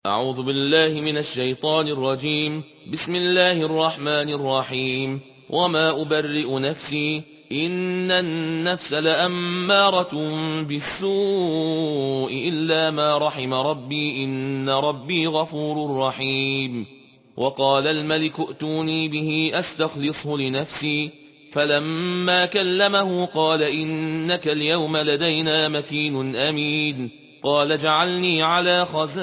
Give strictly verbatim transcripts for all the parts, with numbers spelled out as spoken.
أعوذ بالله من الشيطان الرجيم. بسم الله الرحمن الرحيم. وما أبرئ نفسي إن النفس لأمارة بالسوء إلا ما رحم ربي إن ربي غفور رحيم. وقال الملك ائتوني به أستخلصه لنفسي فلما كلمه قال إنك اليوم لدينا مكين أمين. قال اجعلني على خزائن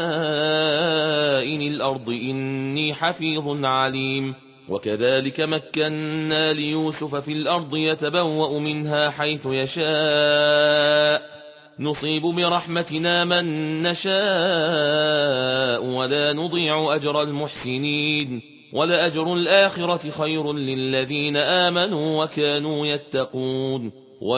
الأرض إني حفيظ عليم. وكذلك مكنا ليوسف في الأرض يتبوأ منها حيث يشاء نصيب برحمتنا من نشاء ولا نضيع أجر المحسنين ولأجر الآخرة خير للذين آمنوا وكانوا يتقون.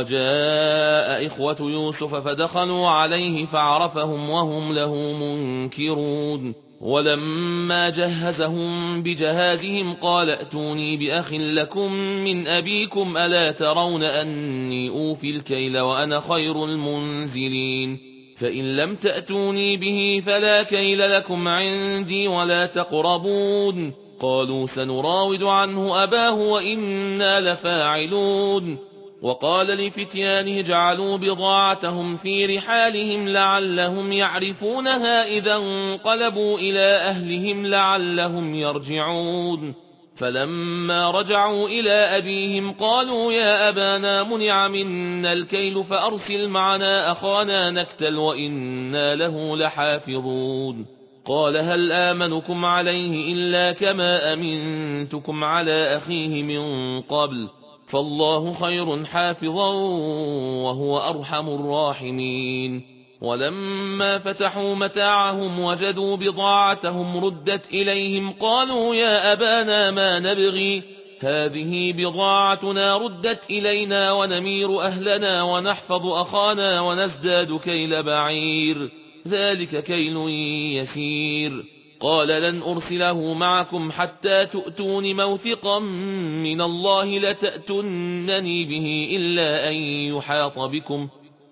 وجاء إخوة يوسف فدخلوا عليه فعرفهم وهم له منكرون. ولما جهزهم بجهازهم قال ائتوني بأخ لكم من أبيكم ألا ترون أني أوفي الكيل وأنا خير المنزلين. فإن لم تأتوني به فلا كيل لكم عندي ولا تقربون. قالوا سنراود عنه أباه وإنا لفاعلون. وقال لفتيانه اجعلوا بضاعتهم في رحالهم لعلهم يعرفونها إذا انقلبوا إلى أهلهم لعلهم يرجعون. فلما رجعوا إلى أبيهم قالوا يا أبانا منع منا الكيل فأرسل معنا أخانا نكتل وإنا له لحافظون. قال هل آمنكم عليه إلا كما أمنتكم على أخيه من قبل فالله خير حافظا وهو أرحم الراحمين. ولما فتحوا متاعهم وجدوا بضاعتهم ردت إليهم قالوا يا أبانا ما نبغي هذه بضاعتنا ردت إلينا ونمير أهلنا ونحفظ أخانا ونزداد كيل بعير ذلك كيل يسير. قال لن أرسله معكم حتى تؤتون موثقا من الله لتأتونني به إلا أن يحاط بكم.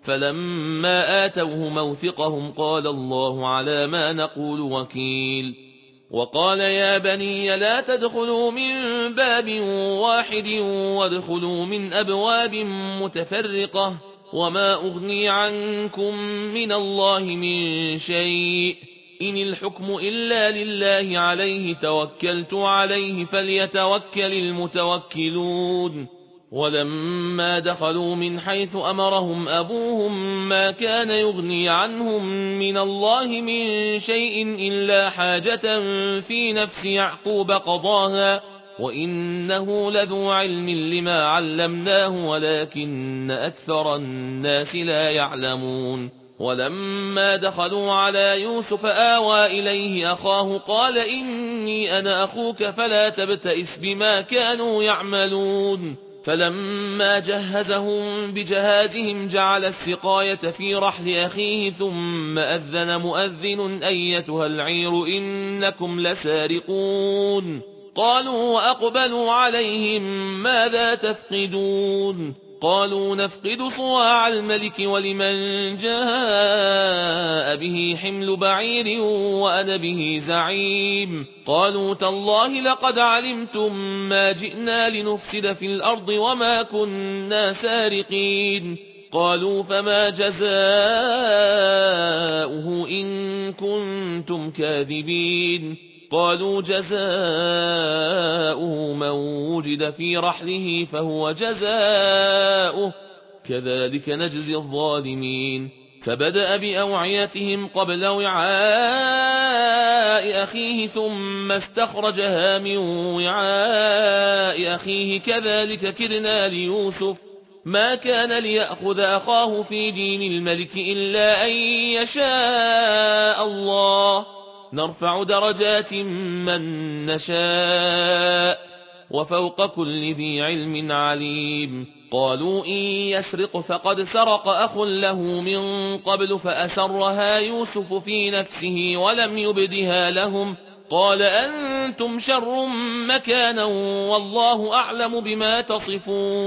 فلما آتوه موثقهم قال الله على ما نقول وكيل. وقال يا بني لا تدخلوا من باب واحد وادخلوا من أبواب متفرقة وما أغني عنكم من الله من شيء إن الحكم إلا لله عليه توكلت عليه فليتوكل المتوكلون. ولما دخلوا من حيث أمرهم أبوهم ما كان يغني عنهم من الله من شيء إلا حاجة في نفس يعقوب قضاها وإنه لذو علم لما علمناه ولكن أكثر الناس لا يعلمون. ولما دخلوا على يوسف آوى إليه أخاه قال إني أنا أخوك فلا تبتئس بما كانوا يعملون. فلما جهزهم بجهازهم جعل السقاية في رحل أخيه ثم أذن مؤذن أيتها العير إنكم لسارقون. قالوا وأقبلوا عليهم ماذا تفقدون قالوا نفقد صواع الملك ولمن جاء به حمل بعير وأنا به زعيم. قالوا تالله لقد علمتم ما جئنا لنفسد في الأرض وما كنا سارقين. قالوا فما جزاؤه إن كنتم كاذبين. قالوا جزاؤه من وجد في رحله فهو جزاؤه كذلك نجزي الظالمين. فبدأ بأوعيتهم قبل وعاء أخيه ثم استخرجها من وعاء أخيه كذلك كدنا ليوسف ما كان ليأخذ أخاه في دين الملك إلا أن يشاء الله نرفع درجات من نشاء وفوق كل ذي علم عليم. قالوا إن يسرق فقد سرق أخ له من قبل فأسرها يوسف في نفسه ولم يبدها لهم. قال أنتم شر مكانا والله أعلم بما تصفون.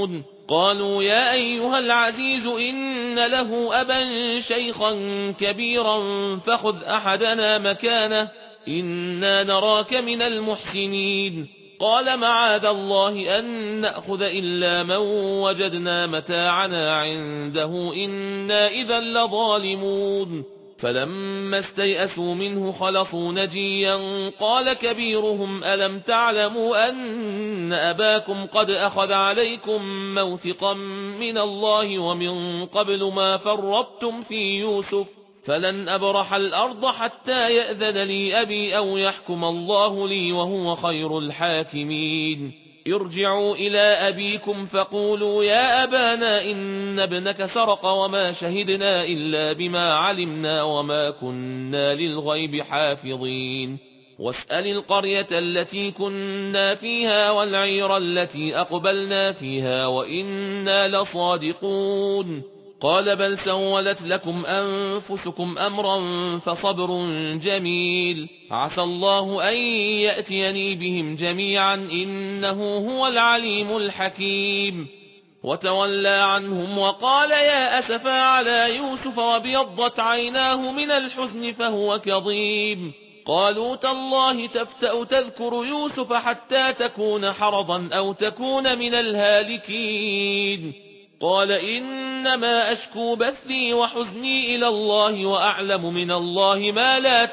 قالوا يا أيها العزيز إن له أبا شيخا كبيرا فخذ أحدنا مكانه إنا نراك من المحسنين قال معاذ الله أن نأخذ إلا من وجدنا متاعنا عنده إنا إذا لظالمون فلما استيئسوا منه خلصوا نجيا قال كبيرهم ألم تعلموا أن أباكم قد أخذ عليكم موثقا من الله ومن قبل ما فرطتم في يوسف فلن أبرح الأرض حتى يأذن لي أبي أو يحكم الله لي وهو خير الحاكمين ارجعوا إلى أبيكم فقولوا يا أبانا إن ابنك سرق وما شهدنا إلا بما علمنا وما كنا للغيب حافظين واسأل القرية التي كنا فيها والعير التي أقبلنا فيها وإنا لصادقون قال بل سولت لكم أنفسكم أمرا فصبر جميل عسى الله أن يأتيني بهم جميعا إنه هو العليم الحكيم وتولى عنهم وقال يا أسفا على يوسف وابيضت عيناه من الحزن فهو كظيم قالوا تالله تفتأ تذكر يوسف حتى تكون حرضا أو تكون من الهالكين قال إنما أشكو بثي وحزني إلى الله وأعلم من الله ما لا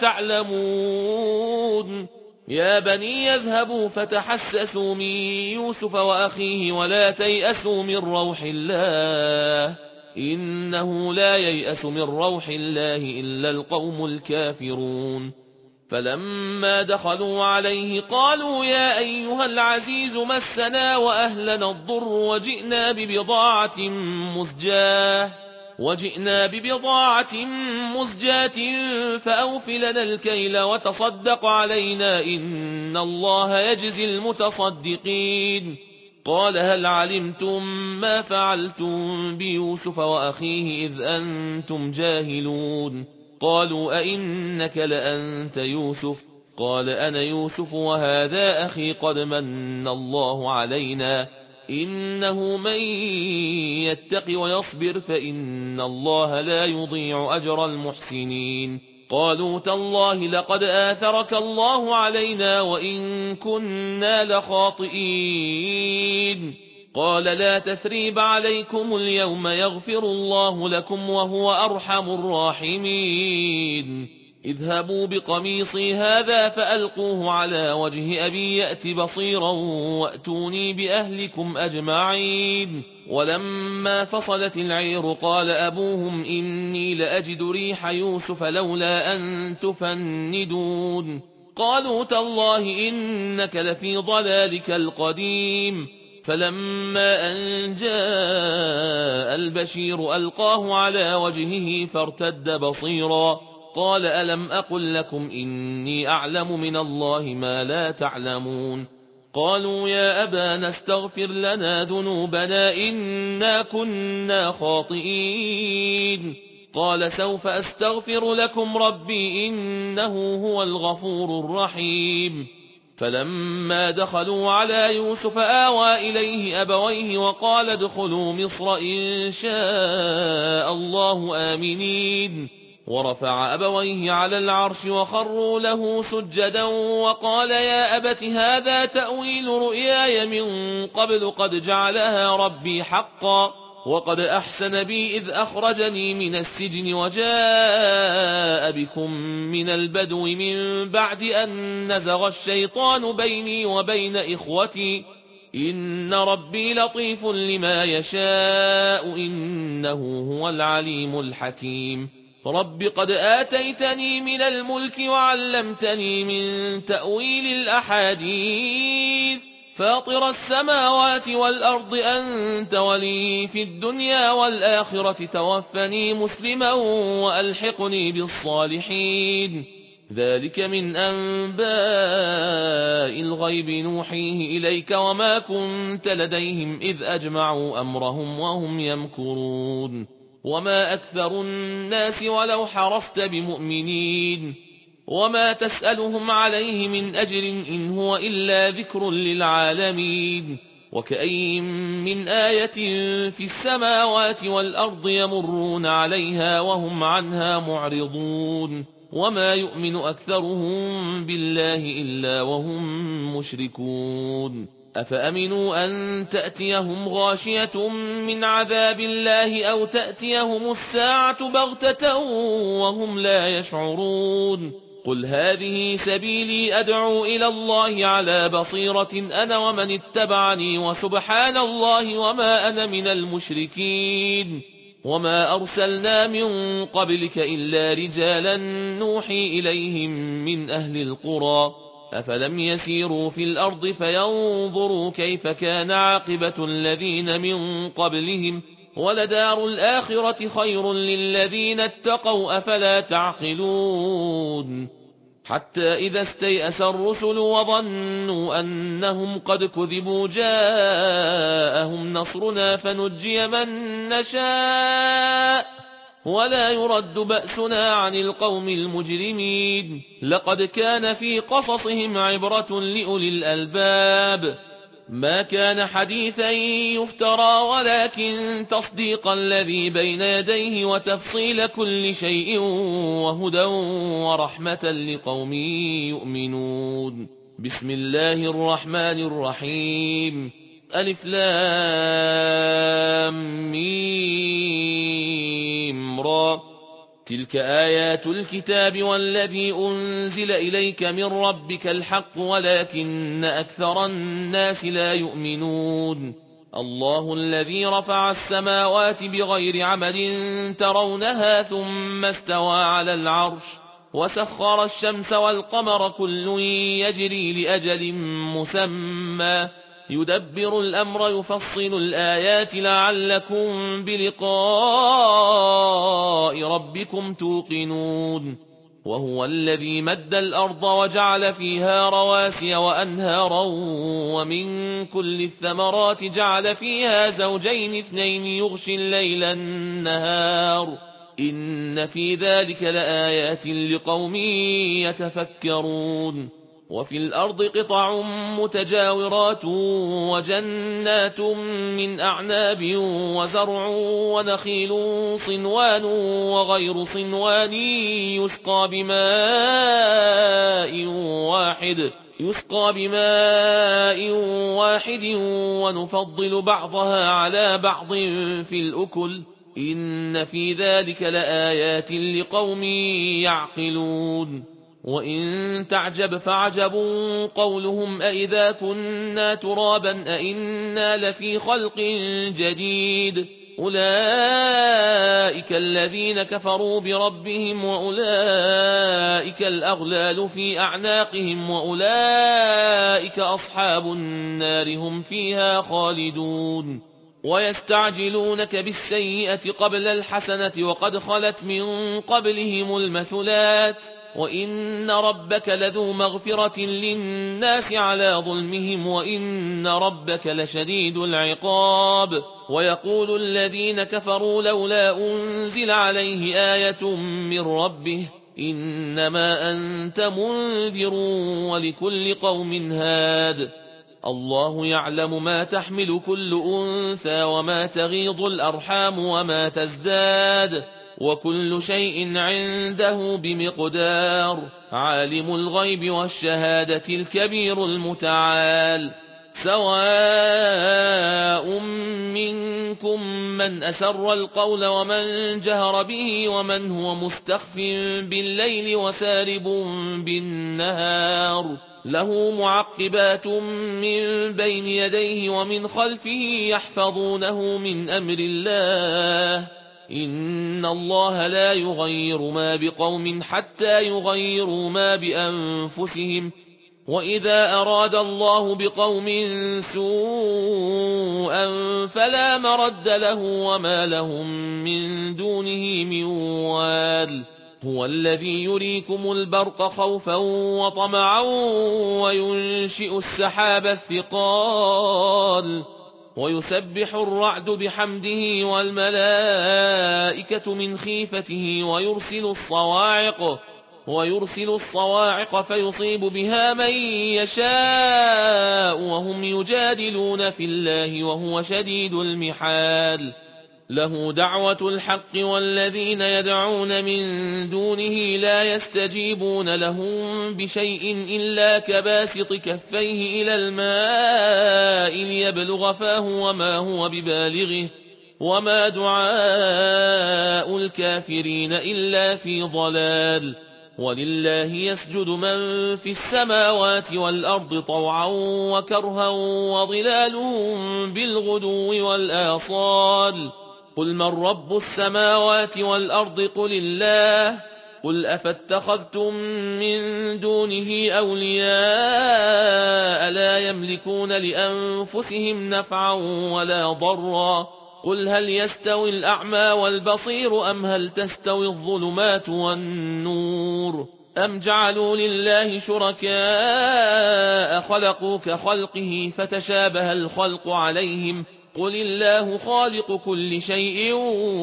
تعلمون يا بني يذهبوا فتحسسوا من يوسف وأخيه ولا تيأسوا من روح الله إنه لا ييأس من روح الله إلا القوم الكافرون فلما دخلوا عليه قالوا يا أيها العزيز مسنا وأهلنا الضر وجئنا ببضاعة مزجاة وجئنا ببضاعة مزجاة فأوف لنا الكيل وتصدق علينا إن الله يجزي المتصدقين قال هل علمتم ما فعلتم بيوسف وأخيه إذ أنتم جاهلون قالوا أئنك لأنت يوسف قال أنا يوسف وهذا أخي قد من الله علينا إنه من يتق ويصبر فإن الله لا يضيع أجر المحسنين قالوا تالله لقد آثرك الله علينا وإن كنا لخاطئين قال لا تثريب عليكم اليوم يغفر الله لكم وهو أرحم الراحمين اذهبوا بقميصي هذا فألقوه على وجه أبي يأت بصيرا وأتوني بأهلكم أجمعين ولما فصلت العير قال أبوهم إني لأجد ريح يوسف لولا أن تفندون قالوا تالله إنك لفي ضلالك القديم فلما أن جاء البشير ألقاه على وجهه فارتد بصيرا قال ألم أقل لكم إني أعلم من الله ما لا تعلمون قالوا يا أبانا استغفر لنا ذنوبنا إنا كنا خاطئين قال سوف أستغفر لكم ربي إنه هو الغفور الرحيم فلما دخلوا على يوسف آوى إليه أبويه وقال ادخلوا مصر إن شاء الله آمنين ورفع أبويه على العرش وخروا له سجدا وقال يا أبت هذا تأويل رؤياي من قبل قد جعلها ربي حقا وقد أحسن بي إذ أخرجني من السجن وجاء بكم من البدو من بعد أن نزغ الشيطان بيني وبين إخوتي إن ربي لطيف لما يشاء إنه هو العليم الحكيم رب قد آتيتني من الملك وعلمتني من تأويل الأحاديث فاطر السماوات والأرض أنت ولي في الدنيا والآخرة توفني مسلما وألحقني بالصالحين ذلك من أنباء الغيب نوحيه إليك وما كنت لديهم إذ أجمعوا أمرهم وهم يمكرون وما أكثر الناس ولو حرصت بمؤمنين وما تسألهم عليه من أجر إن هو إلا ذكر للعالمين وكأين من آية في السماوات والأرض يمرون عليها وهم عنها معرضون وما يؤمن أكثرهم بالله إلا وهم مشركون أفأمنوا أن تأتيهم غاشية من عذاب الله أو تأتيهم الساعة بغتة وهم لا يشعرون قل هذه سبيلي أدعو إلى الله على بصيرة أنا ومن اتبعني وسبحان الله وما أنا من المشركين وما أرسلنا من قبلك إلا رجالا نوحي إليهم من أهل القرى أفلم يسيروا في الأرض فينظروا كيف كان عاقبة الذين من قبلهم ولدار الآخرة خير للذين اتقوا أفلا تعقلون حتى إذا استيأس الرسل وظنوا أنهم قد كذبوا جاءهم نصرنا فنجي من نشاء ولا يرد بأسنا عن القوم المجرمين لقد كان في قصصهم عبرة لأولي الألباب ما كان حديثا يفترى ولكن تصديق الذي بين يديه وتفصيل كل شيء وهدى ورحمة لقوم يؤمنون بسم الله الرحمن الرحيم ألف لام ميم را تلك آيات الكتاب والذي أنزل إليك من ربك الحق ولكن أكثر الناس لا يؤمنون الله الذي رفع السماوات بغير عمد ترونها ثم استوى على العرش وسخر الشمس والقمر كل يجري لأجل مسمى يدبر الأمر يفصل الآيات لعلكم بلقاء ربكم توقنون وهو الذي مد الأرض وجعل فيها رواسي وأنهارا ومن كل الثمرات جعل فيها زوجين اثنين يغشي الليل النهار إن في ذلك لآيات لقوم يتفكرون وفي الأرض قطع متجاورات وجنات من أعناب وزرع ونخيل صنوان وغير صنوان يسقى بماء واحد يسقى بماء واحد ونفضل بعضها على بعض في الأكل إن في ذلك لآيات لقوم يعقلون وإن تعجب فعجب قولهم أئذا كنا ترابا أئنا لفي خلق جديد أولئك الذين كفروا بربهم وأولئك الأغلال في أعناقهم وأولئك أصحاب النار هم فيها خالدون ويستعجلونك بالسيئة قبل الحسنة وقد خلت من قبلهم المثلات وإن ربك لذو مغفرة للناس على ظلمهم وإن ربك لشديد العقاب ويقول الذين كفروا لولا أنزل عليه آية من ربه إنما أنت منذر ولكل قوم هاد الله يعلم ما تحمل كل أنثى وما تغيض الأرحام وما تزداد وكل شيء عنده بمقدار عالم الغيب والشهادة الكبير المتعال سواء منكم من أسر القول ومن جهر به ومن هو مستخف بالليل وسارب بالنهار له معقبات من بين يديه ومن خلفه يحفظونه من أمر الله إن الله لا يغير ما بقوم حتى يغيروا ما بأنفسهم وإذا أراد الله بقوم سوءا فلا مرد له وما لهم من دونه من وال هو الذي يريكم البرق خوفا وطمعا وينشئ السحاب الثقال ويسبح الرعد بحمده والملائكة من خيفته ويرسل الصواعق ويرسل الصواعق فيصيب بها من يشاء وهم يجادلون في الله وهو شديد المحال له دعوة الحق والذين يدعون من دونه لا يستجيبون لهم بشيء إلا كباسط كفيه إلى الماء ليبلغ فاه وما هو ببالغه وما دعاء الكافرين إلا في ضلال ولله يسجد من في السماوات والأرض طوعا وكرها وظلالهم بالغدو والآصال قل من رب السماوات والأرض قل الله قل أفاتخذتم من دونه أولياء لا يملكون لأنفسهم نفعا ولا ضرا قل هل يستوي الأعمى والبصير أم هل تستوي الظلمات والنور أم جعلوا لله شركاء خلقوا كخلقه فتشابه الخلق عليهم قل الله خالق كل شيء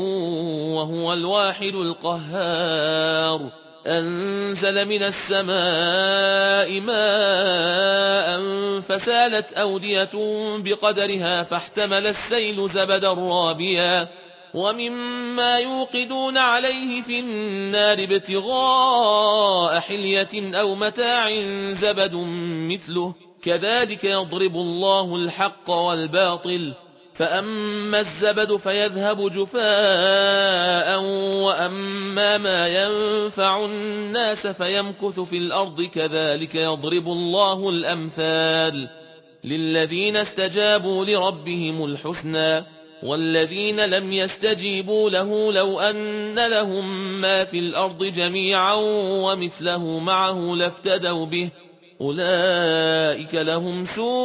وهو الواحد القهار أنزل من السماء ماء فسالت أودية بقدرها فاحتمل السيل زبدا رابيا ومما يوقدون عليه في النار ابتغاء حلية أو متاع زبد مثله كذلك يضرب الله الحق والباطل فأما الزبد فيذهب جفاء وأما ما ينفع الناس فيمكث في الأرض كذلك يضرب الله الأمثال للذين استجابوا لربهم الحسنى والذين لم يستجيبوا له لو أن لهم ما في الأرض جميعا ومثله معه لافتدوا به أولئك لهم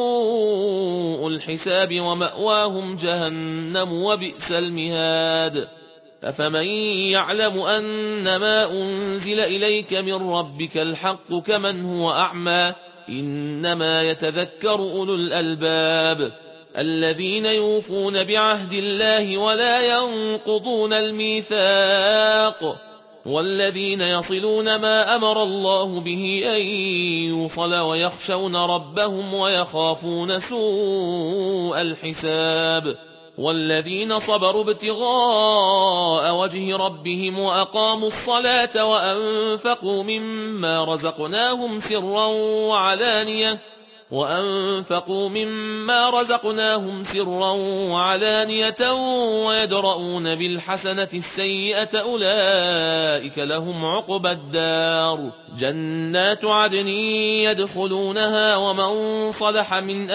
سوء الحساب ومأواهم جهنم وبئس المهاد أفمن يعلم أن ما أنزل إليك من ربك الحق كمن هو أعمى إنما يتذكر أولو الألباب الذين يوفون بعهد الله ولا ينقضون الميثاق والذين يصلون ما أمر الله به أن يوصل ويخشون ربهم ويخافون سوء الحساب والذين صبروا ابتغاء وجه ربهم وأقاموا الصلاة وأنفقوا مما رزقناهم سرا وعلانية وأنفقوا مما رزقناهم سرا وعلانية ويدرؤون بالحسنة السيئة أولئك لهم عقبى الدار جنات عدن يدخلونها ومن صلح من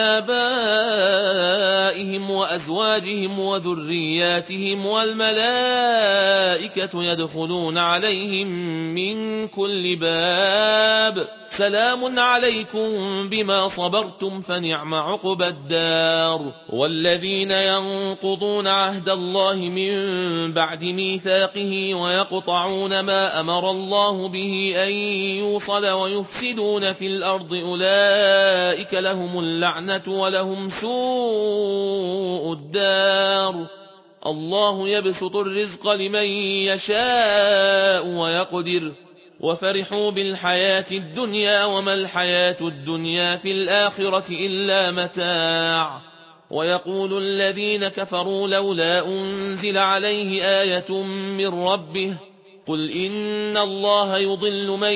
آبائهم وأزواجهم وذرياتهم والملائكة يدخلون عليهم من كل باب سلام عليكم بما صبرتم فنعم عقبى الدار والذين ينقضون عهد الله من بعد ميثاقه ويقطعون ما أمر الله به أن يوصل ويفسدون في الأرض أولئك لهم اللعنة ولهم سوء الدار الله يبسط الرزق لمن يشاء ويقدر وفرحوا بالحياة الدنيا وما الحياة الدنيا في الآخرة إلا متاع ويقول الذين كفروا لولا أنزل عليه آية من ربه قل إن الله يضل من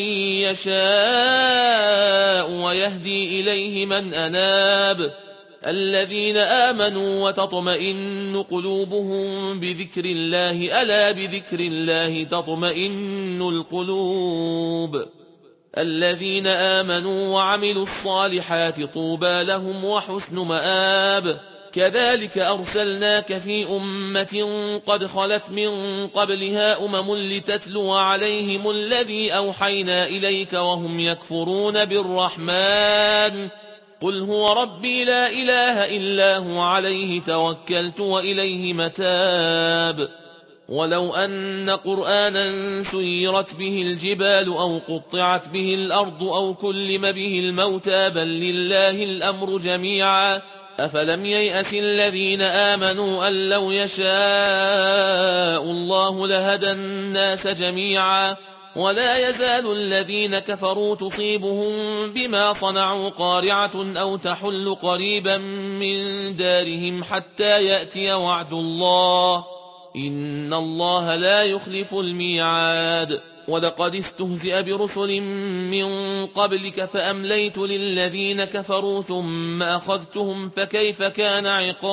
يشاء ويهدي إليه من أناب الذين آمنوا وتطمئن قلوبهم بذكر الله ألا بذكر الله تطمئن القلوب الذين آمنوا وعملوا الصالحات طوبى لهم وحسن مآب كذلك أرسلناك في أمة قد خلت من قبلها أمم لتتلو عليهم الذي أوحينا إليك وهم يكفرون بالرحمن قل هو ربي لا إله إلا هو عليه توكلت وإليه متاب ولو أن قرآنا سيرت به الجبال أو قطعت به الأرض أو كلم به الموتى بل لله الأمر جميعا أفلم ييأس الذين آمنوا أن لو يشاء الله لهدى الناس جميعا ولا يزال الذين كفروا تصيبهم بما صنعوا قارعة أو تحل قريبا من دارهم حتى يأتي وعد الله إن الله لا يخلف الميعاد. ولقد استهزئ برسل من قبلك فأمليت للذين كفروا ثم أخذتهم فكيف كان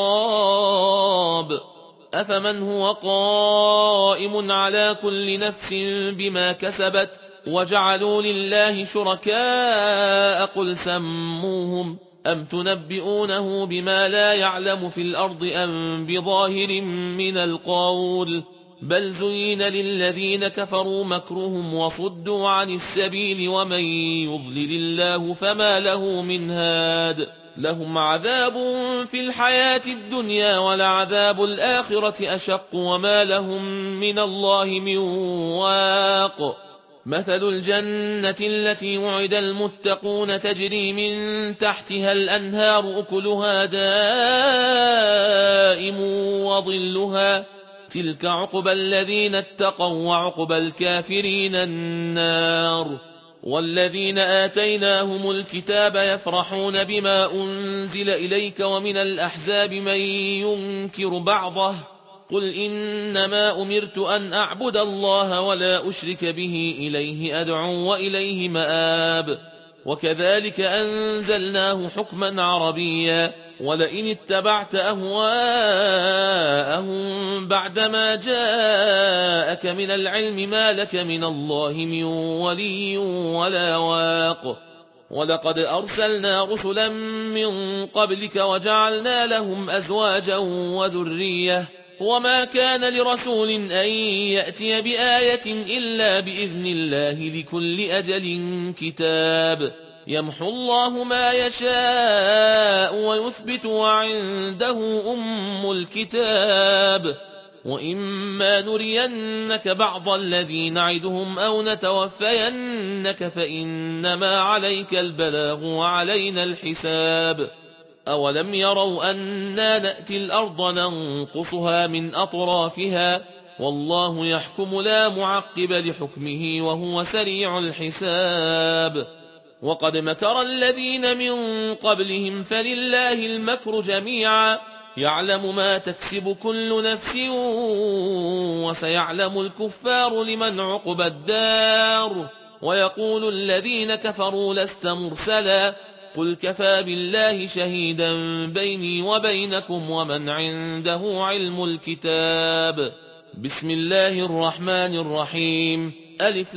عقاب. أفمن هو قائم على كل نفس بما كسبت وجعلوا لله شركاء قل سموهم أم تنبئونه بما لا يعلم في الأرض أم بظاهر من القول بل زين للذين كفروا مكرهم وصدوا عن السبيل ومن يضلل الله فما له من هاد لهم عذاب في الحياة الدنيا ولعذاب الآخرة أشق وما لهم من الله من واق. مثل الجنة التي وعد المتقون تجري من تحتها الأنهار أكلها دائم وظلها تلك عقبى الذين اتقوا وعقبى الكافرين النار. والذين آتيناهم الكتاب يفرحون بما أنزل إليك ومن الأحزاب من ينكر بعضه قل إنما أمرت أن أعبد الله ولا أشرك به إليه أدعو وإليه مآب. وكذلك أنزلناه حكما عربيا ولئن اتبعت أهواءهم بعدما جاءك من العلم ما لك من الله من ولي ولا واق. ولقد أرسلنا رسلا من قبلك وجعلنا لهم أزواجا وذرية وما كان لرسول أن يأتي بآية إلا بإذن الله لكل أجل كتاب يمحو الله ما يشاء ويثبت وعنده أم الكتاب. وإما نرينك بعض الذي نعدهم أو نتوفينك فإنما عليك البلاغ وعلينا الحساب. أولم يروا أنا نأتي الأرض ننقصها من أطرافها والله يحكم لا معقب لحكمه وهو سريع الحساب. وقد مكر الذين من قبلهم فلله المكر جميعا يعلم ما تكسب كل نفس وسيعلم الكفار لمن عقبى الدار. ويقول الذين كفروا لست مرسلا قل كفى بالله شهيدا بيني وبينكم ومن عنده علم الكتاب. بسم الله الرحمن الرحيم ألف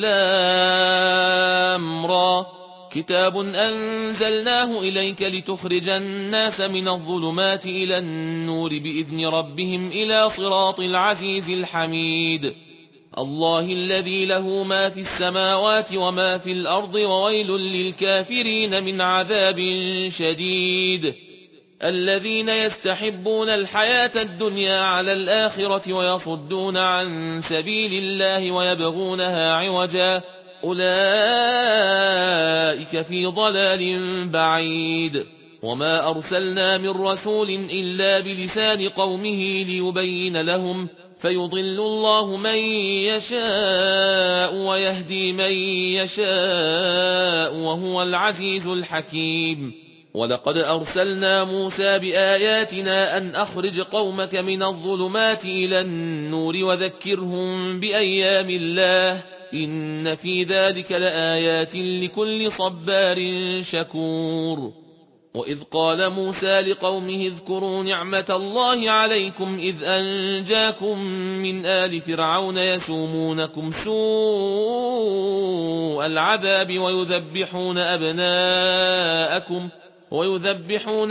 لام را كتاب أنزلناه إليك لتخرج الناس من الظلمات إلى النور بإذن ربهم إلى صراط العزيز الحميد. الله الذي له ما في السماوات وما في الأرض وويل للكافرين من عذاب شديد. الذين يستحبون الحياة الدنيا على الآخرة ويصدون عن سبيل الله ويبغونها عوجا أولئك في ضلال بعيد. وما أرسلنا من رسول إلا بلسان قومه ليبين لهم فيضل الله من يشاء ويهدي من يشاء وهو العزيز الحكيم. ولقد أرسلنا موسى بآياتنا أن أخرج قومك من الظلمات إلى النور وذكرهم بأيام الله إن في ذلك لآيات لكل صبار شكور. وإذ قال موسى لقومه اذكروا نعمة الله عليكم إذ أنجاكم من آل فرعون يسومونكم سوء العذاب ويذبحون أبناءكم ويذبحون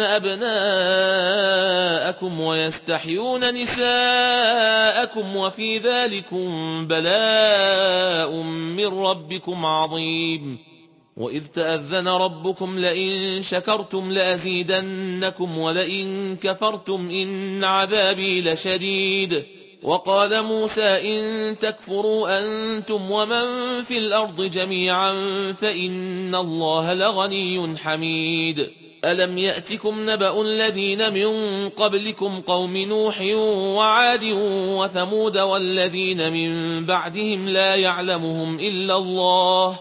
أبناءكم ويستحيون نساءكم وفي ذلكم بلاء من ربكم عظيم. وإذ تأذن ربكم لئن شكرتم لأزيدنكم ولئن كفرتم إن عذابي لشديد. وقال موسى إن تكفروا أنتم ومن في الأرض جميعا فإن الله لغني حميد ألم يأتكم نبأ الذين من قبلكم قوم نوح وعاد وثمود والذين من بعدهم لا يعلمهم إلا الله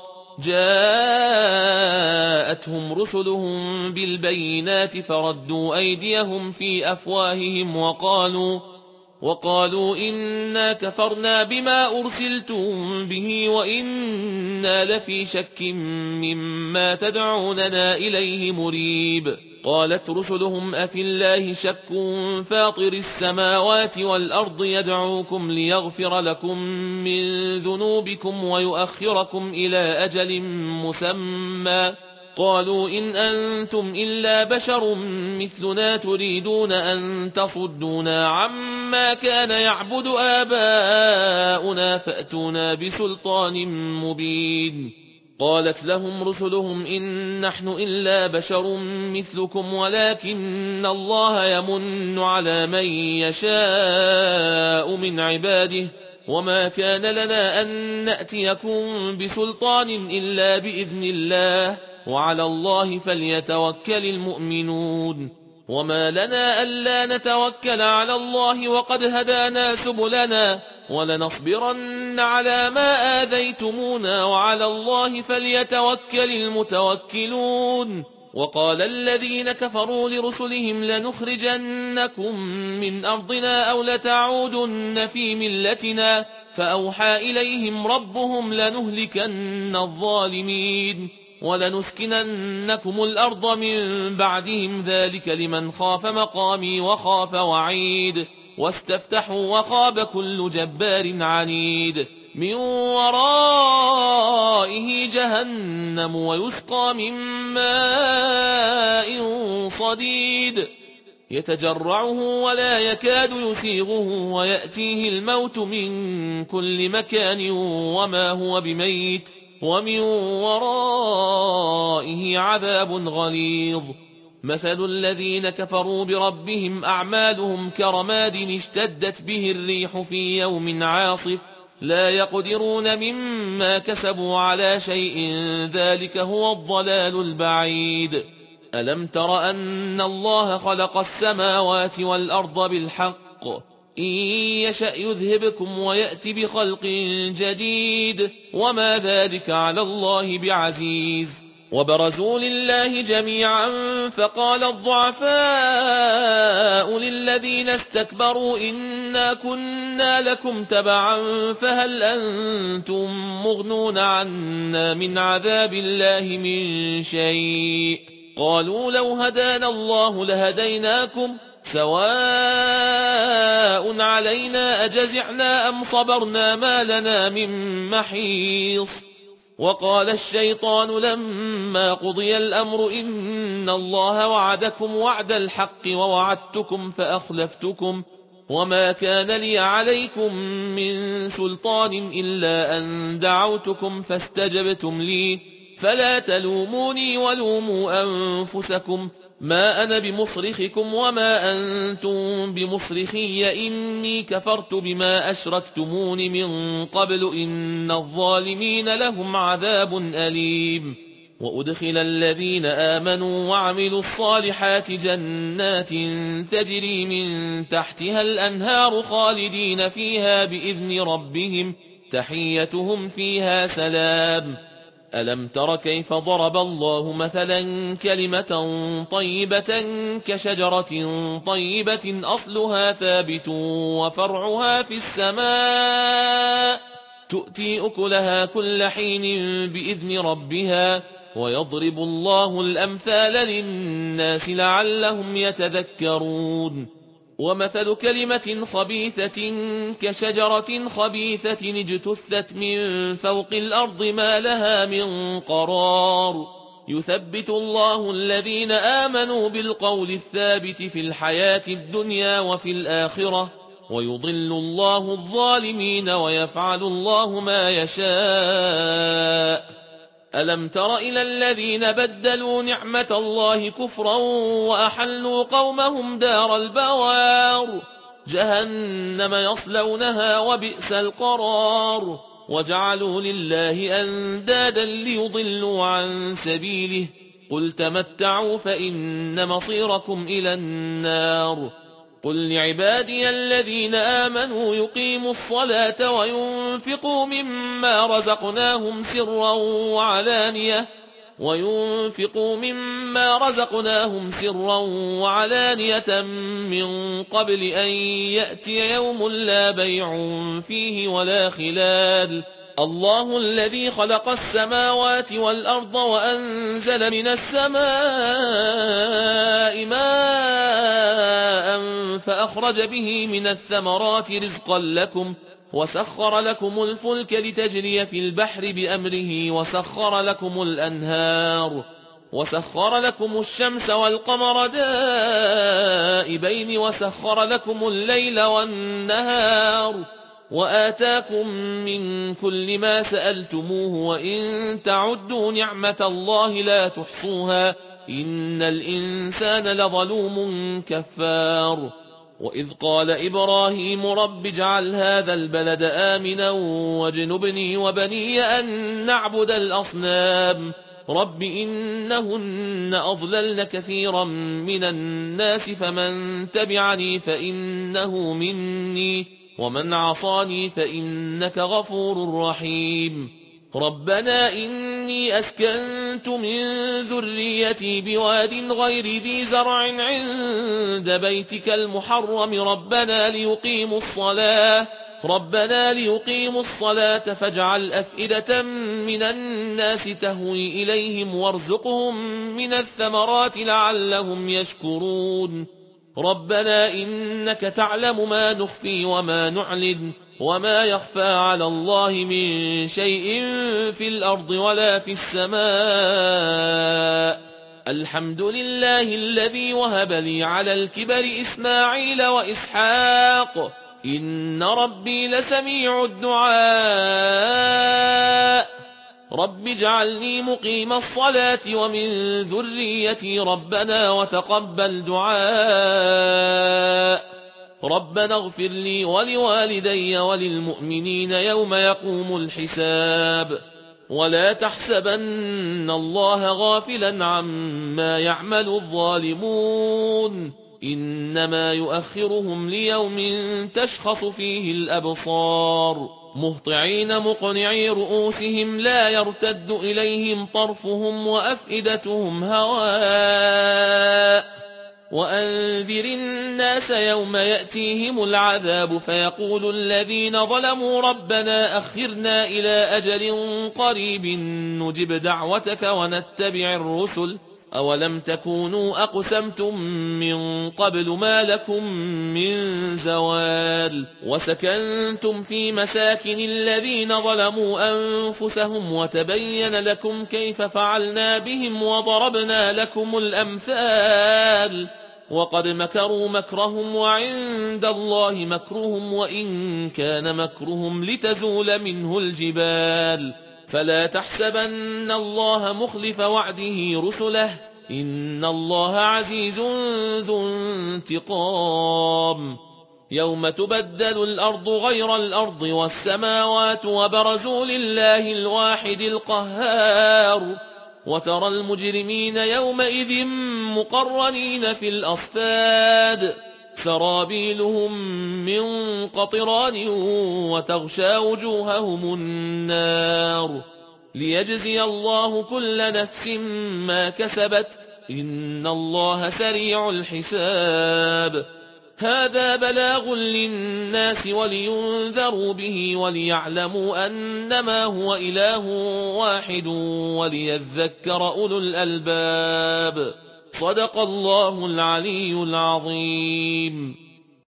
جاءتهم رسلهم بالبينات فردوا أيديهم في أفواههم وقالوا وقالوا إنا كفرنا بما أرسلتم به وإنا لفي شك مما تدعوننا إليه مريب. قالت رسلهم أفي الله شك فاطر السماوات والأرض يدعوكم ليغفر لكم من ذنوبكم ويؤخركم إلى أجل مسمى قالوا إن أنتم إلا بشر مثلنا تريدون أن تصدونا عما كان يعبد آباؤنا فأتونا بسلطان مبين. قالت لهم رسلهم إن نحن إلا بشر مثلكم ولكن الله يمن على من يشاء من عباده وما كان لنا أن نأتيكم بسلطان إلا بإذن الله وعلى الله فليتوكل المؤمنون. وما لنا ألا نتوكل على الله وقد هدانا سبلنا ولنصبرن على ما آذيتمونا وعلى الله فليتوكل المتوكلون. وقال الذين كفروا لرسلهم لنخرجنكم من أرضنا أو لتعودن في ملتنا فأوحى إليهم ربهم لنهلكن الظالمين ولنسكننكم الأرض من بعدهم ذلك لمن خاف مقامي وخاف وعيد واستفتحوا وخاب كل جبار عنيد من ورائه جهنم ويسقى من ماء صديد يتجرعه ولا يكاد يسيغه ويأتيه الموت من كل مكان وما هو بميت ومن ورائه عذاب غليظ. مثل الذين كفروا بربهم أعمالهم كرماد اشتدت به الريح في يوم عاصف لا يقدرون مما كسبوا على شيء ذلك هو الضلال البعيد. ألم تر أن الله خلق السماوات والأرض بالحق إن يشأ يذهبكم ويأتي بخلق جديد وما ذلك على الله بعزيز. وبرزوا لله جميعا فقال الضعفاء للذين استكبروا إنا كنا لكم تبعا فهل أنتم مغنون عنا من عذاب الله من شيء قالوا لو هدانا الله لهديناكم سواء علينا أجزعنا أم صبرنا ما لنا من محيص. وقال الشيطان لما قضي الأمر إن الله وعدكم وعد الحق ووعدتكم فأخلفتكم وما كان لي عليكم من سلطان إلا أن دعوتكم فاستجبتم لي فلا تلوموني ولوموا أنفسكم ما أنا بمصرخكم وما أنتم بمصرخي إني كفرت بما أشركتمون من قبل إن الظالمين لهم عذاب أليم. وأدخل الذين آمنوا وعملوا الصالحات جنات تجري من تحتها الأنهار خالدين فيها بإذن ربهم تحيتهم فيها سلام. ألم تر كيف ضرب الله مثلا كلمة طيبة كشجرة طيبة أصلها ثابت وفرعها في السماء تؤتي أكلها كل حين بإذن ربها ويضرب الله الأمثال للناس لعلهم يتذكرون. ومثل كلمة خبيثة كشجرة خبيثة اجتثت من فوق الأرض ما لها من قرار يثبت الله الذين آمنوا بالقول الثابت في الحياة الدنيا وفي الآخرة ويضل الله الظالمين ويفعل الله ما يشاء. ألم تر إلى الذين بدلوا نعمة الله كفرا وأحلوا قومهم دار البوار جهنم يصلونها وبئس القرار وجعلوا لله أندادا ليضلوا عن سبيله قل تمتعوا فإن مصيركم إلى النار قل لعبادي الذين آمنوا يقيموا الصلاة وينفقوا مما رزقناهم سرا وعلانية وينفقوا مما رزقناهم سرا وعلانية من قبل أن يأتي يوم لا بيع فيه ولا خلال الله الذي خلق السماوات والأرض وأنزل من السماء ماء فأخرج به من الثمرات رزقا لكم وسخر لكم الفلك لتجري في البحر بأمره وسخر لكم الأنهار وسخر لكم الشمس والقمر دائبين وسخر لكم الليل والنهار وآتاكم من كل ما سألتموه وإن تعدوا نعمة الله لا تحصوها إن الإنسان لظلوم كفار وإذ قال إبراهيم رب اجعل هذا البلد آمنا واجنبني وبني أن نعبد الأصنام رب إنهن أضللن كثيرا من الناس فمن تبعني فإنه مني ومن عصاني فإنك غفور رحيم ربنا إني أسكنت من ذريتي بواد غير ذي زرع عند بيتك المحرم ربنا ليقيموا الصلاة ربنا ليقيموا الصلاة فاجعل أفئدة من الناس تهوي إليهم وارزقهم من الثمرات لعلهم يشكرون ربنا إنك تعلم ما نخفي وما نعلن وما يخفى على الله من شيء في الأرض ولا في السماء الحمد لله الذي وهب لي على الكبر إسماعيل وإسحاق إن ربي لسميع الدعاء رب اجعلني مقيم الصلاة ومن ذريتي ربنا وتقبل دعاء ربنا اغفر لي ولوالدي وللمؤمنين يوم يقوم الحساب ولا تحسبن الله غافلا عما يعمل الظالمون إنما يؤخرهم ليوم تشخص فيه الأبصار مهطعين مقنعي رؤوسهم لا يرتد إليهم طرفهم وأفئدتهم هواء وأنذر الناس يوم يأتيهم العذاب فيقول الذين ظلموا ربنا أخرنا إلى أجل قريب نجب دعوتك ونتبع الرسل أولم تكونوا أقسمتم من قبل ما لكم من زوال وسكنتم في مساكن الذين ظلموا أنفسهم وتبين لكم كيف فعلنا بهم وضربنا لكم الأمثال وقد مكروا مكرهم وعند الله مكرهم وإن كان مكرهم لتزول منه الجبال فلا تحسبن الله مخلف وعده رسله إن الله عزيز ذو انتقام يوم تبدل الأرض غير الأرض والسماوات وبرزوا لله الواحد القهار وترى المجرمين يومئذ مقرنين في الأصفاد سرابيلهم من قطران وتغشى وجوههم النار ليجزي الله كل نفس ما كسبت إن الله سريع الحساب هذا بلاغ للناس ولينذروا به وليعلموا أنما هو إله واحد وليذكر أولو الألباب صدق الله العلي العظيم.